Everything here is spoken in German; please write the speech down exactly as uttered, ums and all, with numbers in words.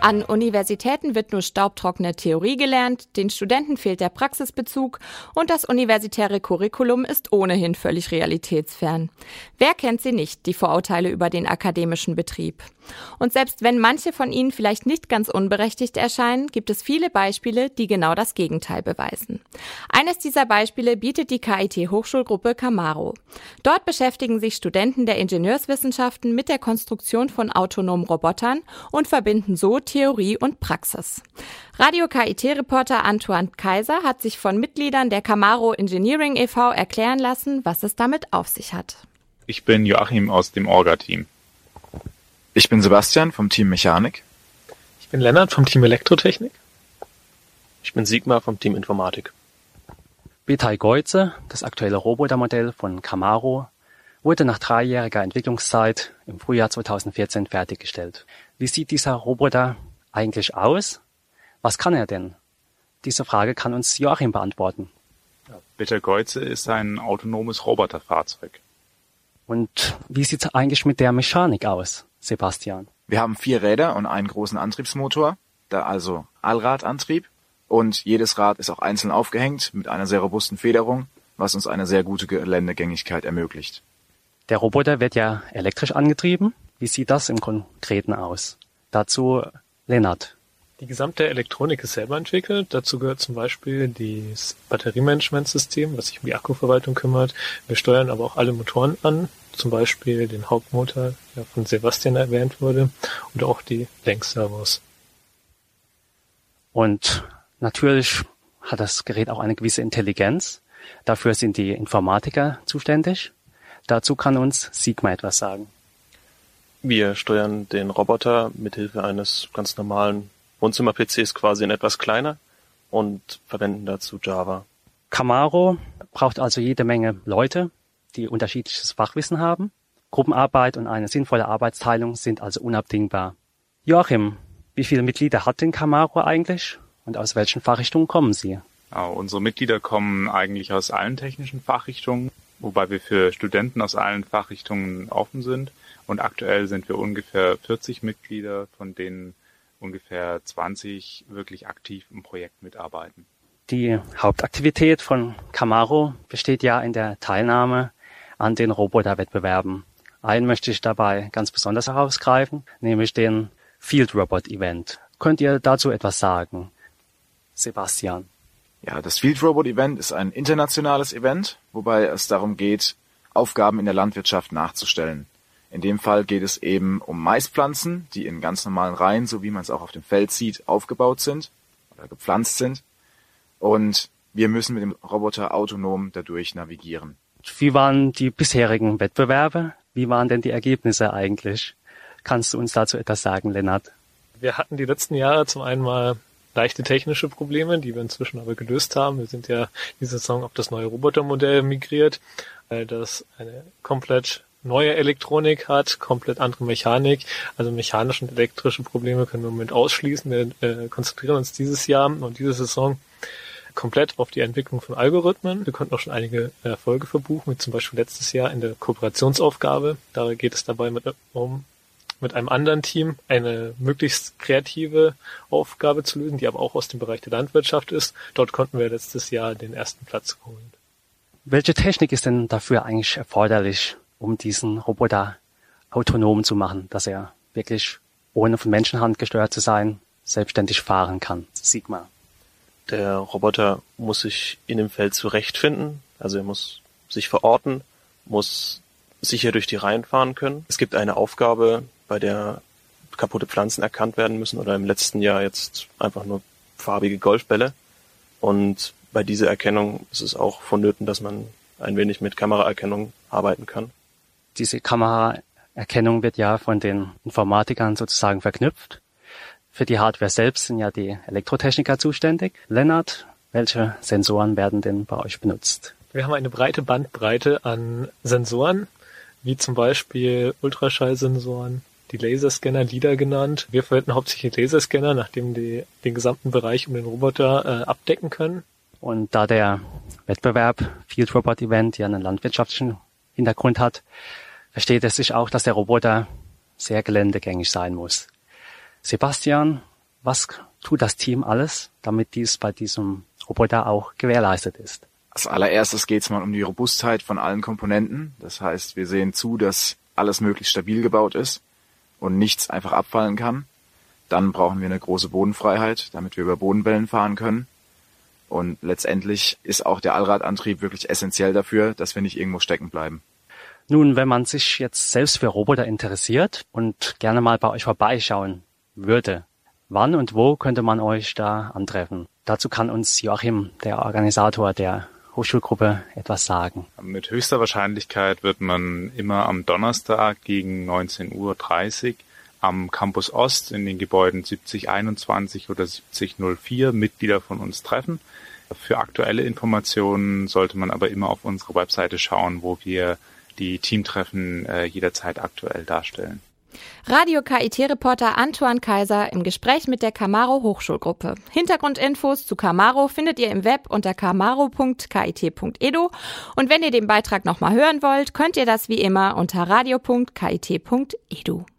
An Universitäten wird nur staubtrockene Theorie gelernt, den Studenten fehlt der Praxisbezug und das universitäre Curriculum ist ohnehin völlig realitätsfern. Wer kennt sie nicht, die Vorurteile über den akademischen Betrieb? Und selbst wenn manche von ihnen vielleicht nicht ganz unberechtigt erscheinen, gibt es viele Beispiele, die genau das Gegenteil beweisen. Eines dieser Beispiele bietet die K I T-Hochschulgruppe Camaro. Dort beschäftigen sich Studenten der Ingenieurswissenschaften mit der Konstruktion von autonomen Robotern und verbinden so Theorie und Praxis. Radio-K I T-Reporter Antoine Kaiser hat sich von Mitgliedern der Camaro Engineering e V erklären lassen, was es damit auf sich hat. Ich bin Joachim aus dem Orga-Team. Ich bin Sebastian vom Team Mechanik. Ich bin Lennart vom Team Elektrotechnik. Ich bin Sigmar vom Team Informatik. Betai Geuze, das aktuelle Robotermodell von Camaro, wurde nach dreijähriger Entwicklungszeit im Frühjahr zweitausendvierzehn fertiggestellt. Wie sieht dieser Roboter eigentlich aus? Was kann er denn? Diese Frage kann uns Joachim beantworten. Ja, Betai Geuze ist ein autonomes Roboterfahrzeug. Und wie sieht es eigentlich mit der Mechanik aus, Sebastian? Wir haben vier Räder und einen großen Antriebsmotor, da also Allradantrieb. Und jedes Rad ist auch einzeln aufgehängt mit einer sehr robusten Federung, was uns eine sehr gute Geländegängigkeit ermöglicht. Der Roboter wird ja elektrisch angetrieben. Wie sieht das im Konkreten aus? Dazu Lennart. Die gesamte Elektronik ist selber entwickelt. Dazu gehört zum Beispiel das Batteriemanagementsystem, was sich um die Akkuverwaltung kümmert. Wir steuern aber auch alle Motoren an, zum Beispiel den Hauptmotor, der von Sebastian erwähnt wurde, und auch die Lenkservos. Und natürlich hat das Gerät auch eine gewisse Intelligenz. Dafür sind die Informatiker zuständig. Dazu kann uns Sigmar etwas sagen. Wir steuern den Roboter mithilfe eines ganz normalen Wohnzimmer-P Cs quasi in etwas kleiner und verwenden dazu Java. Camaro braucht also jede Menge Leute, die unterschiedliches Fachwissen haben. Gruppenarbeit und eine sinnvolle Arbeitsteilung sind also unabdingbar. Joachim, wie viele Mitglieder hat denn Camaro eigentlich und aus welchen Fachrichtungen kommen sie? Ja, unsere Mitglieder kommen eigentlich aus allen technischen Fachrichtungen, wobei wir für Studenten aus allen Fachrichtungen offen sind. Und aktuell sind wir ungefähr vierzig Mitglieder, von denen ungefähr zwanzig wirklich aktiv im Projekt mitarbeiten. Die Hauptaktivität von Camaro besteht ja in der Teilnahme an den Roboterwettbewerben. Einen möchte ich dabei ganz besonders herausgreifen, nämlich den Field Robot Event. Könnt ihr dazu etwas sagen? Sebastian. Ja, das Field Robot Event ist ein internationales Event, wobei es darum geht, Aufgaben in der Landwirtschaft nachzustellen. In dem Fall geht es eben um Maispflanzen, die in ganz normalen Reihen, so wie man es auch auf dem Feld sieht, aufgebaut sind oder gepflanzt sind. Und wir müssen mit dem Roboter autonom dadurch navigieren. Wie waren die bisherigen Wettbewerbe? Wie waren denn die Ergebnisse eigentlich? Kannst du uns dazu etwas sagen, Lennart? Wir hatten die letzten Jahre zum einen mal leichte technische Probleme, die wir inzwischen aber gelöst haben. Wir sind ja diese Saison auf das neue Robotermodell migriert, weil das eine komplett neue Elektronik hat, komplett andere Mechanik. Also mechanische und elektrische Probleme können wir im Moment ausschließen. Wir äh, konzentrieren uns dieses Jahr und diese Saison komplett auf die Entwicklung von Algorithmen. Wir konnten auch schon einige Erfolge verbuchen, wie zum Beispiel letztes Jahr in der Kooperationsaufgabe. Da geht es dabei mit, um mit einem anderen Team eine möglichst kreative Aufgabe zu lösen, die aber auch aus dem Bereich der Landwirtschaft ist. Dort konnten wir letztes Jahr den ersten Platz holen. Welche Technik ist denn dafür eigentlich erforderlich, um diesen Roboter autonom zu machen, dass er wirklich, ohne von Menschenhand gesteuert zu sein, selbstständig fahren kann? Sigmar. Der Roboter muss sich in dem Feld zurechtfinden, also er muss sich verorten, muss sicher durch die Reihen fahren können. Es gibt eine Aufgabe, bei der kaputte Pflanzen erkannt werden müssen oder im letzten Jahr jetzt einfach nur farbige Golfbälle. Und bei dieser Erkennung ist es auch vonnöten, dass man ein wenig mit Kameraerkennung arbeiten kann. Diese Kameraerkennung wird ja von den Informatikern sozusagen verknüpft. Für die Hardware selbst sind ja die Elektrotechniker zuständig. Lennart, welche Sensoren werden denn bei euch benutzt? Wir haben eine breite Bandbreite an Sensoren, wie zum Beispiel Ultraschallsensoren, die Laserscanner, LIDAR genannt. Wir verwenden hauptsächlich Laserscanner, nachdem die den gesamten Bereich um den Roboter äh, abdecken können. Und da der Wettbewerb Field Robot Event ja einen landwirtschaftlichen Hintergrund hat, versteht es sich auch, dass der Roboter sehr geländegängig sein muss. Sebastian, Was tut das Team alles, damit dies bei diesem Roboter auch gewährleistet ist? Als allererstes geht es mal um die Robustheit von allen Komponenten. Das heißt, wir sehen zu, dass alles möglichst stabil gebaut ist und nichts einfach abfallen kann. Dann brauchen wir eine große Bodenfreiheit, damit wir über Bodenwellen fahren können. Und letztendlich ist auch der Allradantrieb wirklich essentiell dafür, dass wir nicht irgendwo stecken bleiben. Nun, wenn man sich jetzt selbst für Roboter interessiert und gerne mal bei euch vorbeischauen würde, wann und wo könnte man euch da antreffen? Dazu kann uns Joachim, der Organisator der Hochschulgruppe, etwas sagen. Mit höchster Wahrscheinlichkeit wird man immer am Donnerstag gegen neunzehn Uhr dreißig am Campus Ost in den Gebäuden siebzig einundzwanzig oder siebzig null vier Mitglieder von uns treffen. Für aktuelle Informationen sollte man aber immer auf unsere Webseite schauen, wo wir die Teamtreffen äh, jederzeit aktuell darstellen. Radio K I T-Reporter Antoine Kaiser im Gespräch mit der Camaro Hochschulgruppe. Hintergrundinfos zu Camaro findet ihr im Web unter camaro punkt kit punkt edu und wenn ihr den Beitrag nochmal hören wollt, könnt ihr das wie immer unter radio punkt kit punkt edu.